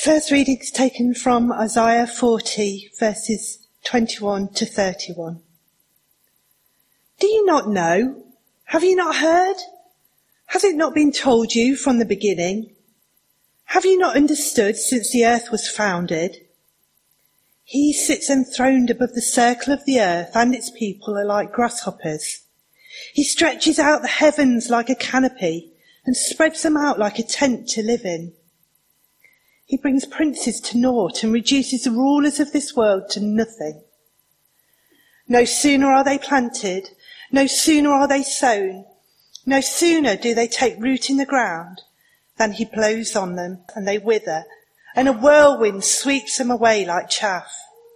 First reading is taken from Isaiah 40, verses 21 to 31. Do you not know? Have you not heard? Has it not been told you from the beginning? Have you not understood since the earth was founded? He sits enthroned above the circle of the earth, and its people are like grasshoppers. He stretches out the heavens like a canopy and spreads them out like a tent to live in. He brings princes to naught and reduces the rulers of this world to nothing. No sooner are they planted, no sooner are they sown, no sooner do they take root in the ground than he blows on them and they wither, and a whirlwind sweeps them away like chaff.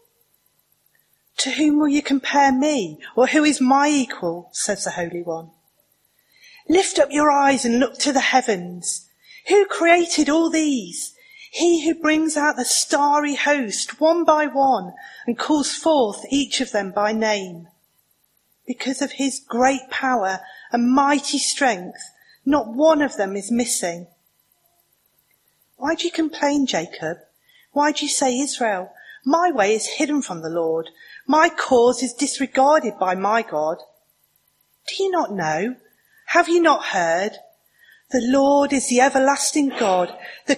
To whom will you compare me, or who is my equal, says the Holy One. Lift up your eyes and look to the heavens. Who created all these? He who brings out the starry host one by one and calls forth each of them by name. Because of his great power and mighty strength, not one of them is missing. Why do you complain, Jacob? Why do you say, Israel? My way is hidden from the Lord. My cause is disregarded by my God. Do you not know? Have you not heard? The Lord is the everlasting God, the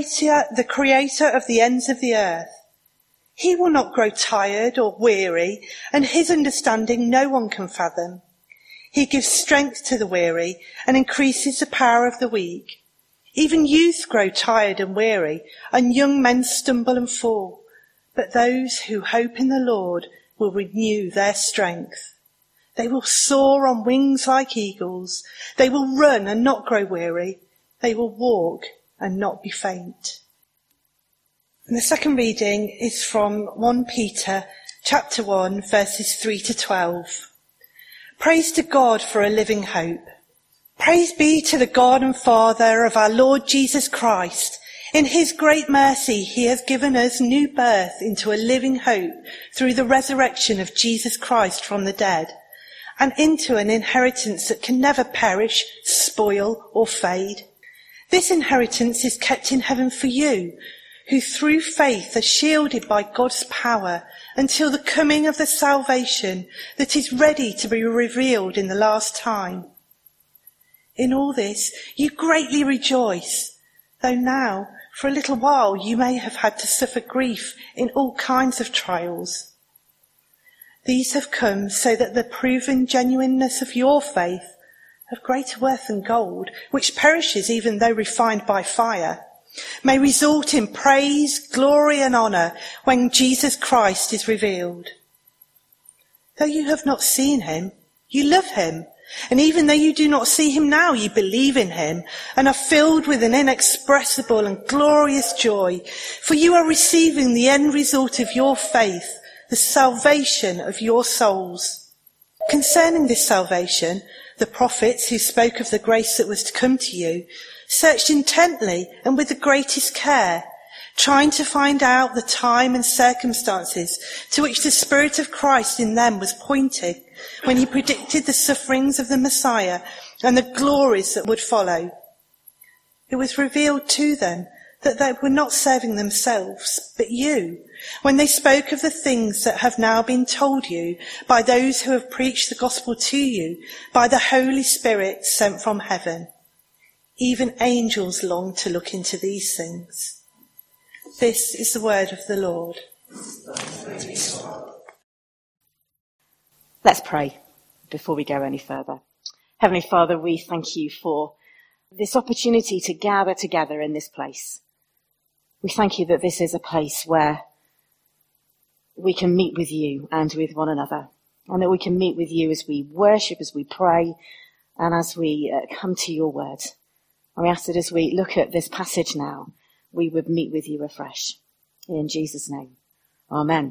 creator of the ends of the earth. He will not grow tired or weary, and his understanding no one can fathom. He gives strength to the weary and increases the power of the weak. Even youths grow tired and weary, and young men stumble and fall. But those who hope in the Lord will renew their strength. They will soar on wings like eagles. They will run and not grow weary. They will walk and not be faint. And the second reading is from 1 Peter chapter 1, verses 3 to 12. Praise to God for a living hope. Praise be to the God and Father of our Lord Jesus Christ. In his great mercy, he has given us new birth into a living hope through the resurrection of Jesus Christ from the dead, and into an inheritance that can never perish, spoil, or fade. This inheritance is kept in heaven for you, who through faith are shielded by God's power until the coming of the salvation that is ready to be revealed in the last time. In all this, you greatly rejoice, though now, for a little while, you may have had to suffer grief in all kinds of trials. These have come so that the proven genuineness of your faith, of greater worth than gold, which perishes even though refined by fire, may result in praise, glory and honour when Jesus Christ is revealed. Though you have not seen him, you love him. And even though you do not see him now, you believe in him and are filled with an inexpressible and glorious joy, for you are receiving the end result of your faith, the salvation of your souls. Concerning this salvation, the prophets who spoke of the grace that was to come to you searched intently and with the greatest care, trying to find out the time and circumstances to which the Spirit of Christ in them was pointing when he predicted the sufferings of the Messiah and the glories that would follow. It was revealed to them that they were not serving themselves, but you, when they spoke of the things that have now been told you by those who have preached the gospel to you by the Holy Spirit sent from heaven. Even angels long to look into these things. This is the word of the Lord. Let's pray before we go any further. Heavenly Father, we thank you for this opportunity to gather together in this place. We thank you that this is a place where we can meet with you and with one another, and that we can meet with you as we worship, as we pray, and as we come to your word. And we ask that as we look at this passage now, we would meet with you afresh. In Jesus' name. Amen.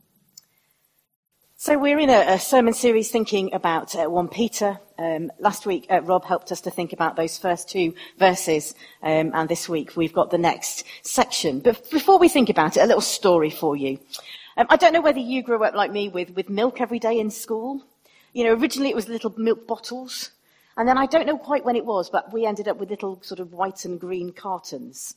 So we're in a sermon series thinking about 1 Peter. Last week, Rob helped us to think about those first two verses. And this week, we've got the next section. But before we think about it, a little story for you. I don't know whether you grew up like me with milk every day in school. You know, originally it was little milk bottles. And then I don't know quite when it was, but we ended up with little sort of white and green cartons.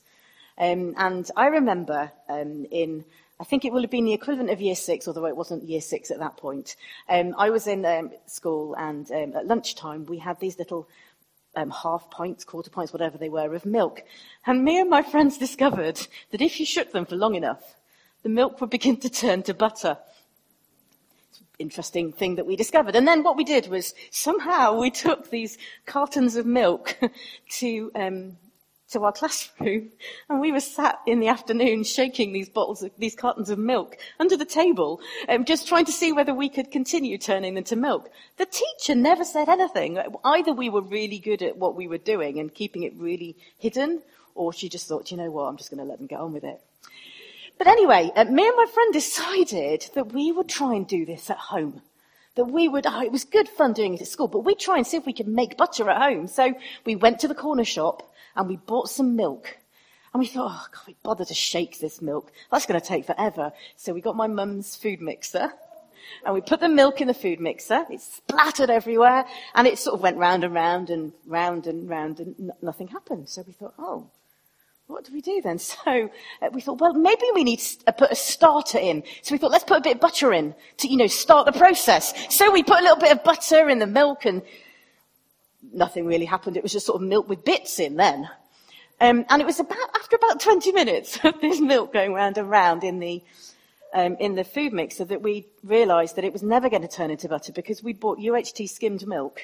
And I remember I think it will have been the equivalent of year 6, although it wasn't year 6 at that point. I was in school, and at lunchtime we had these little half pints, quarter pints, whatever they were, of milk. And me and my friends discovered that if you shook them for long enough, the milk would begin to turn to butter. Interesting thing that we discovered. And then what we did was somehow we took these cartons of milk to our classroom, and we were sat in the afternoon shaking these cartons of milk under the table, just trying to see whether we could continue turning them to milk. The teacher never said anything. Either we were really good at what we were doing and keeping it really hidden, or she just thought, you know what, I'm just going to let them get on with it. But anyway, me and my friend decided that we would try and do this at home. That we would, it was good fun doing it at school, but we'd try and see if we could make butter at home. So we went to the corner shop and we bought some milk. And we thought, oh, can't we bother to shake this milk? That's going to take forever. So we got my mum's food mixer and we put the milk in the food mixer. It splattered everywhere and it sort of went round and round and round and round and nothing happened. So we thought, oh, what do we do then? So we thought, well, maybe we need to put a starter in. So we thought, let's put a bit of butter in to, start the process. So we put a little bit of butter in the milk and nothing really happened. It was just sort of milk with bits in then. And it was after about 20 minutes of this milk going round and round in the food mixer that we realised that it was never going to turn into butter because we'd bought UHT skimmed milk.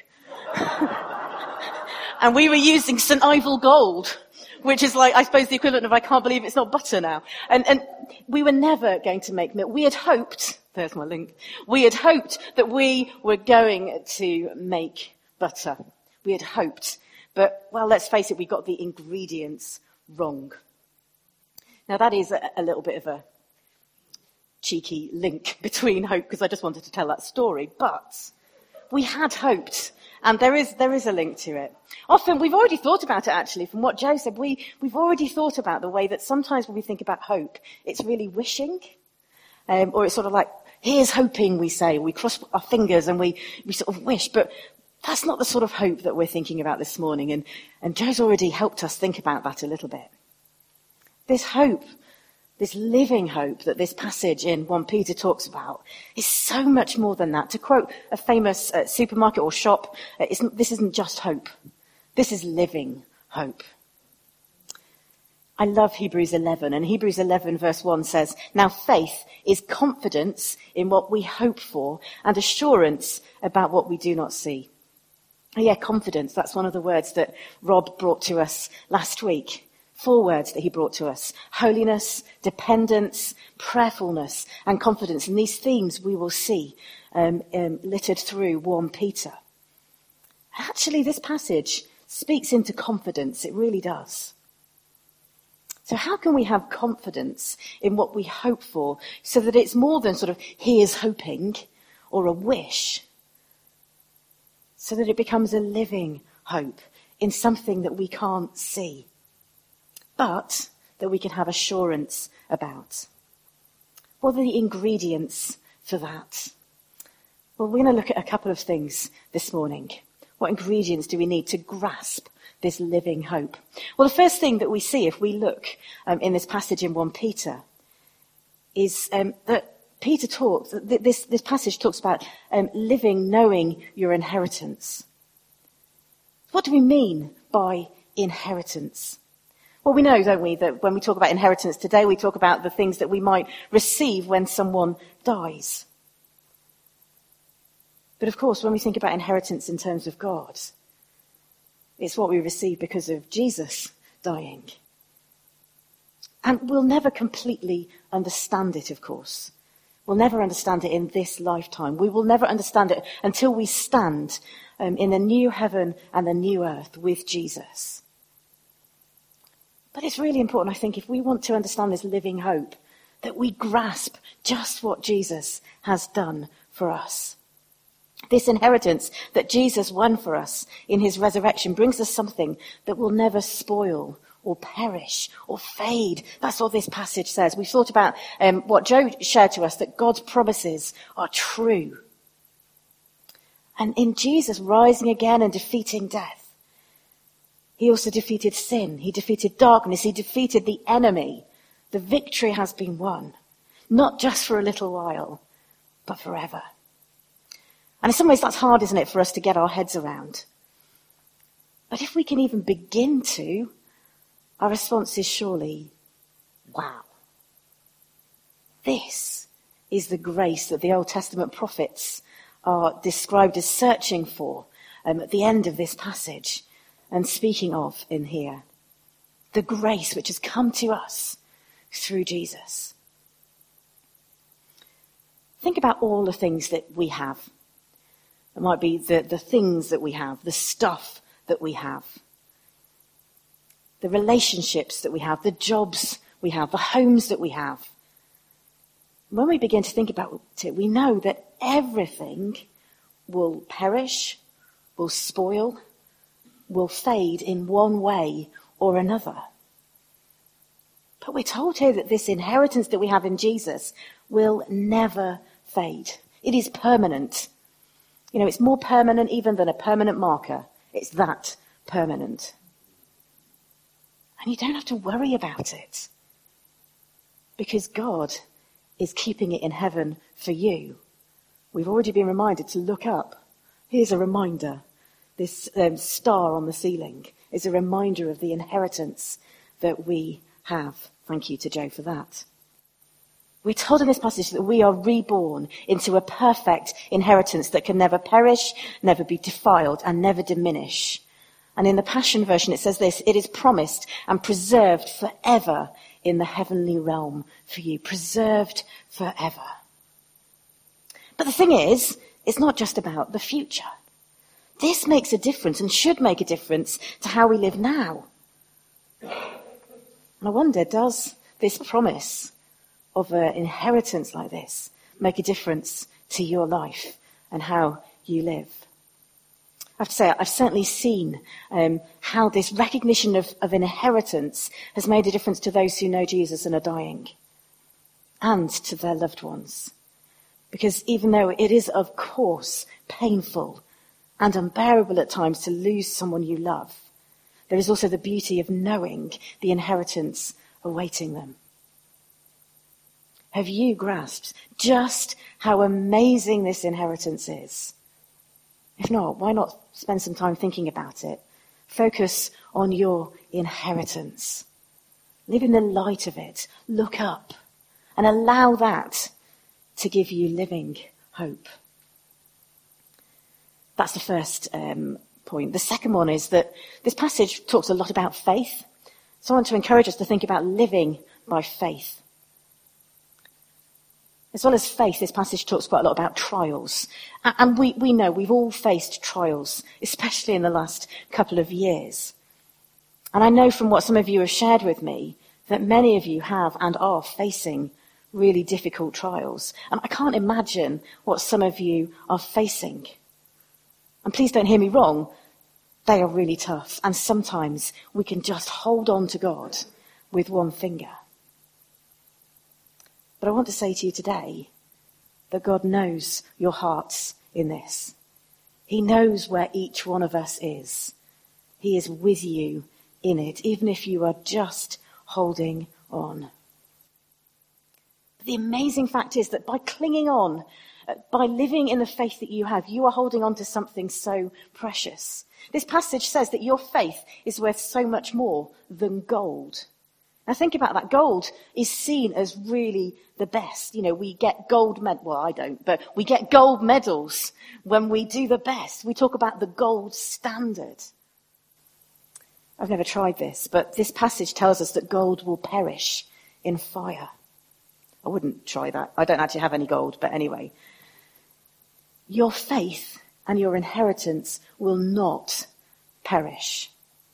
And we were using St. Ivel Gold, which is like, I suppose, the equivalent of I can't believe it's not butter now. And we were never going to make milk. We had hoped, there's my link, we had hoped that we were going to make butter. We had hoped. But, well, let's face it, we got the ingredients wrong. Now, that is a little bit of a cheeky link between hope, because I just wanted to tell that story. But we had hoped. And there is a link to it. Often, we've already thought about it, actually, from what Joe said. We've already thought about the way that sometimes when we think about hope, it's really wishing. Or it's sort of like, here's hoping, we say. We cross our fingers and we sort of wish. But that's not the sort of hope that we're thinking about this morning. And Joe's already helped us think about that a little bit. This hope, this living hope that this passage in 1 Peter talks about is so much more than that. To quote a famous supermarket or shop, this isn't just hope. This is living hope. I love Hebrews 11, and Hebrews 11 verse 1 says, now faith is confidence in what we hope for and assurance about what we do not see. Oh yeah, confidence, that's one of the words that Rob brought to us last week. 4 words that he brought to us: holiness, dependence, prayerfulness, and confidence. And these themes we will see littered through 1 Peter. Actually, this passage speaks into confidence. It really does. So how can we have confidence in what we hope for so that it's more than sort of here's hoping or a wish, so that it becomes a living hope in something that we can't see, but that we can have assurance about? What are the ingredients for that? Well, we're going to look at a couple of things this morning. What ingredients do we need to grasp this living hope? Well, the first thing that we see if we look in this passage in 1 Peter is that this passage talks about living knowing your inheritance. What do we mean by inheritance? Well, we know, don't we, that when we talk about inheritance today, we talk about the things that we might receive when someone dies. But of course, when we think about inheritance in terms of God, it's what we receive because of Jesus dying. And we'll never completely understand it, of course. We'll never understand it in this lifetime. We will never understand it until we stand in the new heaven and the new earth with Jesus. But it's really important, I think, if we want to understand this living hope, that we grasp just what Jesus has done for us. This inheritance that Jesus won for us in his resurrection brings us something that will never spoil or perish or fade. That's what this passage says. We've thought about what Joe shared to us, that God's promises are true. And in Jesus rising again and defeating death, He also defeated sin. He defeated darkness. He defeated the enemy. The victory has been won, not just for a little while, but forever. And in some ways that's hard, isn't it, for us to get our heads around. But if we can even begin to, our response is surely, wow. This is the grace that the Old Testament prophets are described as searching for at the end of this passage and speaking of in here. The grace which has come to us through Jesus. Think about all the things that we have. It might be the things that we have, the stuff that we have, the relationships that we have, the jobs we have, the homes that we have. When we begin to think about it, we know that everything will perish, will spoil, will fade in one way or another. But we're told here that this inheritance that we have in Jesus will never fade. It is permanent. You know, it's more permanent even than a permanent marker. It's that permanent. And you don't have to worry about it, because God is keeping it in heaven for you. We've already been reminded to look up. Here's a reminder. This star on the ceiling is a reminder of the inheritance that we have. Thank you to Joe for that. We're told in this passage that we are reborn into a perfect inheritance that can never perish, never be defiled, and never diminish. And in the Passion Version it says this: it is promised and preserved forever in the heavenly realm for you. Preserved forever. But the thing is, it's not just about the future. This makes a difference and should make a difference to how we live now. And I wonder, does this promise of an inheritance like this make a difference to your life and how you live? I have to say, I've certainly seen how this recognition of an inheritance has made a difference to those who know Jesus and are dying, and to their loved ones. Because even though it is, of course, painful and unbearable at times to lose someone you love, there is also the beauty of knowing the inheritance awaiting them. Have you grasped just how amazing this inheritance is? If not, why not spend some time thinking about it? Focus on your inheritance. Live in the light of it. Look up and allow that to give you living hope. That's the first point. The second one is that this passage talks a lot about faith. So I want to encourage us to think about living by faith. As well as faith, this passage talks quite a lot about trials. And we know we've all faced trials, especially in the last couple of years. And I know from what some of you have shared with me that many of you have and are facing really difficult trials. And I can't imagine what some of you are facing. And please don't hear me wrong, they are really tough. And sometimes we can just hold on to God with one finger. But I want to say to you today that God knows your hearts in this. He knows where each one of us is. He is with you in it, even if you are just holding on. But the amazing fact is that by clinging on, by living in the faith that you have, you are holding on to something so precious. This passage says that your faith is worth so much more than gold. Now think about that. Gold is seen as really the best. You know, we get gold well, I don't, but we get gold medals when we do the best. We talk about the gold standard. I've never tried this, but this passage tells us that gold will perish in fire. I wouldn't try that. I don't actually have any gold, but anyway. Your faith and your inheritance will not perish.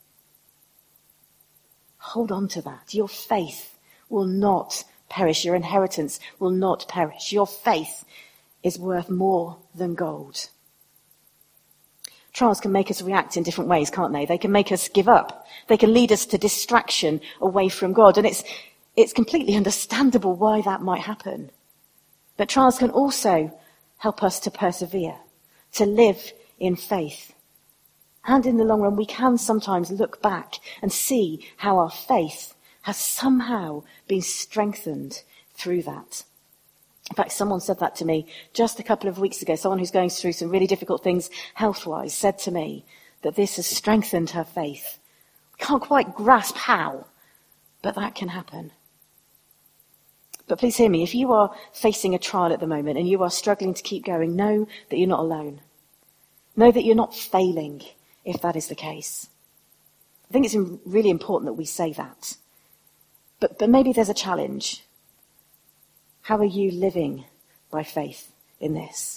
Hold on to that. Your faith will not perish. Your inheritance will not perish. Your faith is worth more than gold. Trials can make us react in different ways, can't they? They can make us give up. They can lead us to distraction away from God. And it's completely understandable why that might happen. But trials can also help us to persevere, to live in faith. And in the long run, we can sometimes look back and see how our faith has somehow been strengthened through that. In fact, someone said that to me just a couple of weeks ago. Someone who's going through some really difficult things health-wise said to me that this has strengthened her faith. Can't quite grasp how, but that can happen. But please hear me, if you are facing a trial at the moment and you are struggling to keep going, know that you're not alone. Know that you're not failing if that is the case. I think it's really important that we say that. But maybe there's a challenge. How are you living by faith in this?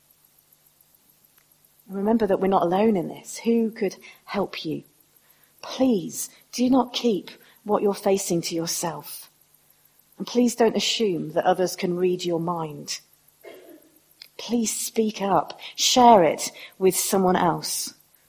And remember that we're not alone in this. Who could help you? Please do not keep what you're facing to yourself. And please don't assume that others can read your mind. Please speak up. Share it with someone else.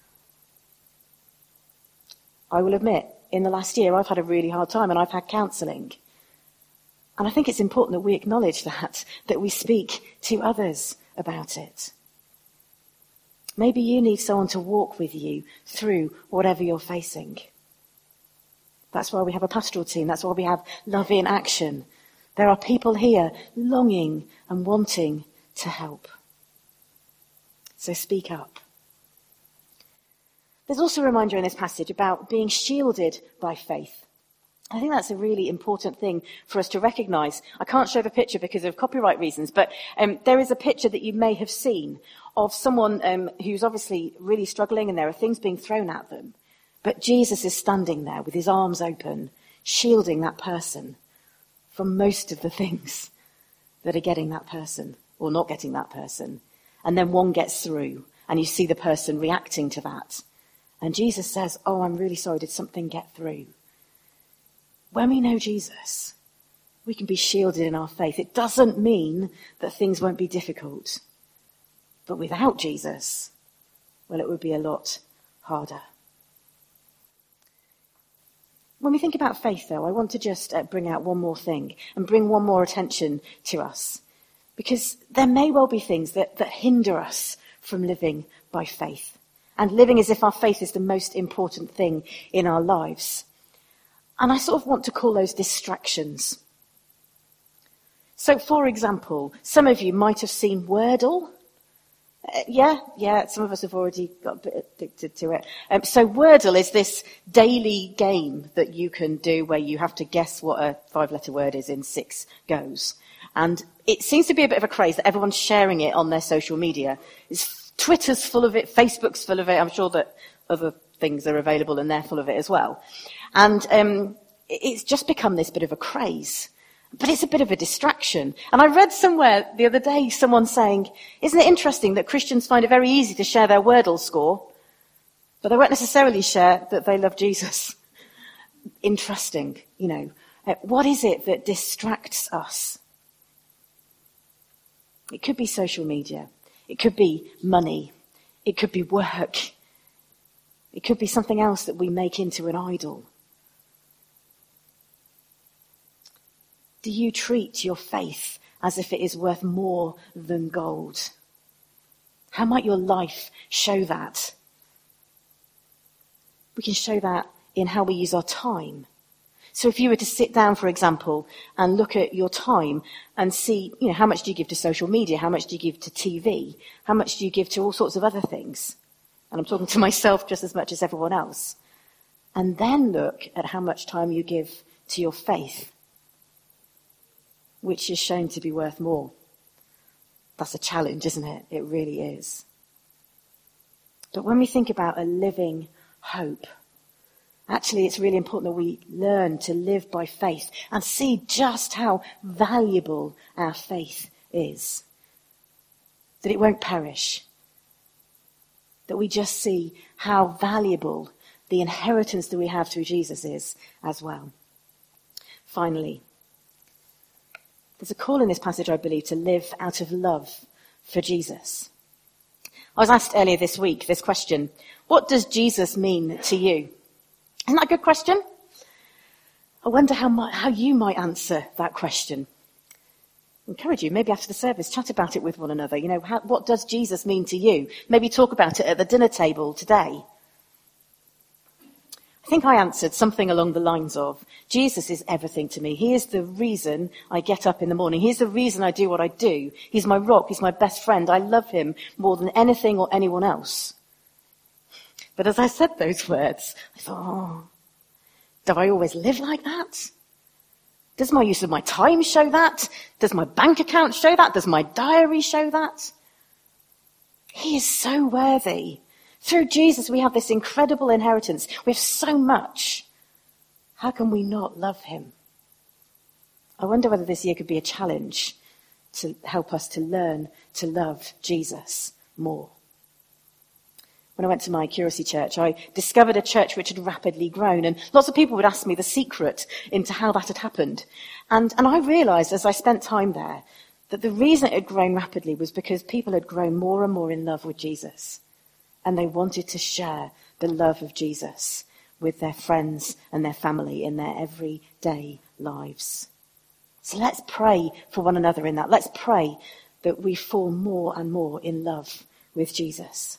I will admit, in the last year, I've had a really hard time and I've had counselling. And I think it's important that we acknowledge that we speak to others about it. Maybe you need someone to walk with you through whatever you're facing. That's why we have a pastoral team. That's why we have Love in Action. There are people here longing and wanting to help. So speak up. There's also a reminder in this passage about being shielded by faith. I think that's a really important thing for us to recognise. I can't show the picture because of copyright reasons, but there is a picture that you may have seen of someone who's obviously really struggling and there are things being thrown at them. But Jesus is standing there with his arms open, shielding that person from most of the things that are getting that person or not getting that person. And then one gets through and you see the person reacting to that. And Jesus says, "Oh, I'm really sorry, did something get through?" When we know Jesus, we can be shielded in our faith. It doesn't mean that things won't be difficult. But without Jesus, well, it would be a lot harder. When we think about faith, though, I want to just bring out one more thing and bring one more attention to us. Because there may well be things that hinder us from living by faith. And living as if our faith is the most important thing in our lives. And I sort of want to call those distractions. So, for example, some of you might have seen Wordle. Yeah, some of us have already got a bit addicted to it. So Wordle is this daily game that you can do where you have to guess what a 5-letter word is in 6 goes. And it seems to be a bit of a craze that everyone's sharing it on their social media. Twitter's full of it, Facebook's full of it. I'm sure that other things are available and they're full of it as well. And it's just become this bit of a craze. But it's a bit of a distraction. And I read somewhere the other day someone saying, isn't it interesting that Christians find it very easy to share their Wordle score, but they won't necessarily share that they love Jesus? Interesting, you know. What is it that distracts us? It could be social media. It could be money. It could be work. It could be something else that we make into an idol. Do you treat your faith as if it is worth more than gold? How might your life show that? We can show that in how we use our time. So if you were to sit down, for example, and look at your time and see, you know, how much do you give to social media? How much do you give to TV? How much do you give to all sorts of other things? And I'm talking to myself just as much as everyone else. And then look at how much time you give to your faith, which is shown to be worth more. That's a challenge, isn't it? It really is. But when we think about a living hope, actually it's really important that we learn to live by faith and see just how valuable our faith is. That it won't perish. That we just see how valuable the inheritance that we have through Jesus is as well. Finally, there's a call in this passage, I believe, to live out of love for Jesus. I was asked earlier this week this question: what does Jesus mean to you? Isn't that a good question? I wonder how you might answer that question. I encourage you, maybe after the service, chat about it with one another. You know, what does Jesus mean to you? Maybe talk about it at the dinner table today. I think I answered something along the lines of, Jesus is everything to me. He is the reason I get up in the morning. He's the reason I do what I do. He's my rock. He's my best friend. I love him more than anything or anyone else. But as I said those words, I thought, do I always live like that? Does my use of my time show that? Does my bank account show that? Does my diary show that? He is so worthy. Through Jesus, we have this incredible inheritance. We have so much. How can we not love him? I wonder whether this year could be a challenge to help us to learn to love Jesus more. When I went to my Curacy church, I discovered a church which had rapidly grown, and lots of people would ask me the secret into how that had happened. And I realised as I spent time there that the reason it had grown rapidly was because people had grown more and more in love with Jesus. And they wanted to share the love of Jesus with their friends and their family in their everyday lives. So let's pray for one another in that. Let's pray that we fall more and more in love with Jesus.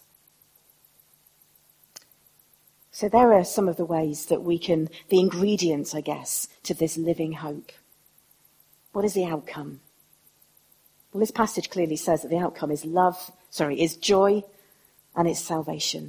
So there are some of the ways that we can, the ingredients, I guess, to this living hope. What is the outcome? Well, this passage clearly says that the outcome is is joy, and it's salvation.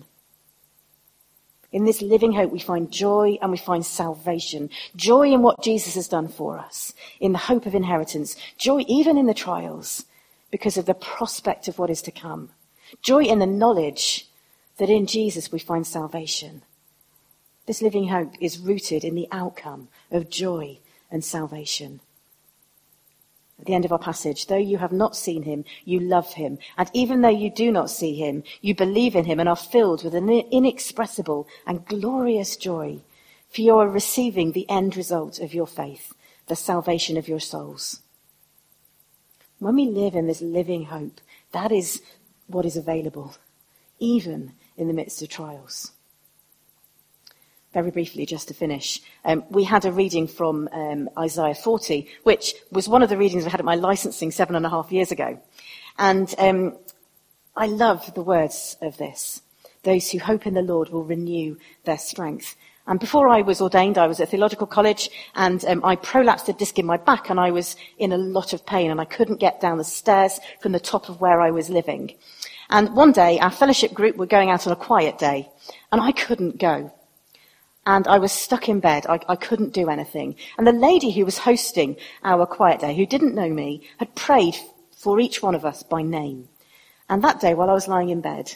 In this living hope, we find joy and we find salvation. Joy in what Jesus has done for us, in the hope of inheritance. Joy even in the trials, because of the prospect of what is to come. Joy in the knowledge that in Jesus we find salvation. This living hope is rooted in the outcome of joy and salvation. At the end of our passage, though you have not seen him, you love him. And even though you do not see him, you believe in him and are filled with an inexpressible and glorious joy. For you are receiving the end result of your faith, the salvation of your souls. When we live in this living hope, that is what is available, even in the midst of trials. Very briefly, just to finish, we had a reading from Isaiah 40, which was one of the readings I had at my licensing 7.5 years ago. And I love the words of this. Those who hope in the Lord will renew their strength. And before I was ordained, I was at theological college, and I prolapsed a disc in my back, and I was in a lot of pain, and I couldn't get down the stairs from the top of where I was living. And one day, our fellowship group were going out on a quiet day, and I couldn't go. And I was stuck in bed. I couldn't do anything. And the lady who was hosting our quiet day, who didn't know me, had prayed for each one of us by name. And that day, while I was lying in bed,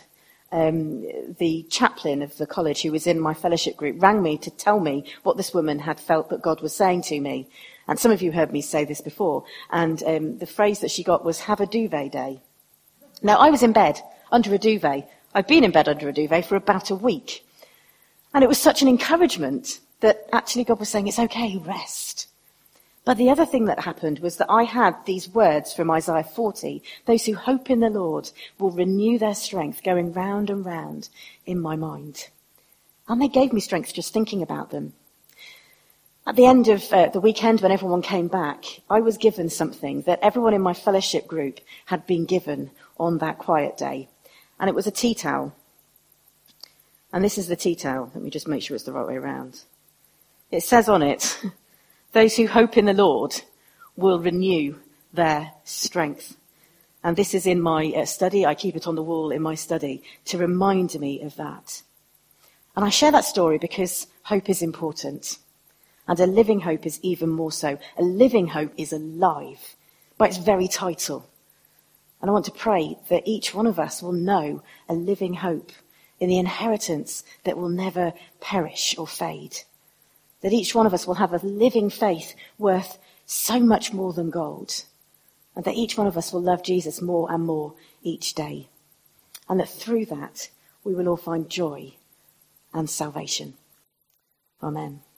the chaplain of the college who was in my fellowship group rang me to tell me what this woman had felt that God was saying to me. And some of you heard me say this before. And the phrase that she got was, have a duvet day. Now, I was in bed under a duvet. I'd been in bed under a duvet for about a week. And it was such an encouragement that actually God was saying, it's okay, rest. But the other thing that happened was that I had these words from Isaiah 40, those who hope in the Lord will renew their strength, going round and round in my mind. And they gave me strength just thinking about them. At the end of the weekend, when everyone came back, I was given something that everyone in my fellowship group had been given on that quiet day. And it was a tea towel. And this is the tea towel. Let me just make sure it's the right way around. It says on it, those who hope in the Lord will renew their strength. And this is in my study. I keep it on the wall in my study to remind me of that. And I share that story because hope is important. And a living hope is even more so. A living hope is alive by its very title. And I want to pray that each one of us will know a living hope in the inheritance that will never perish or fade. That each one of us will have a living faith worth so much more than gold. And that each one of us will love Jesus more and more each day. And that through that, we will all find joy and salvation. Amen.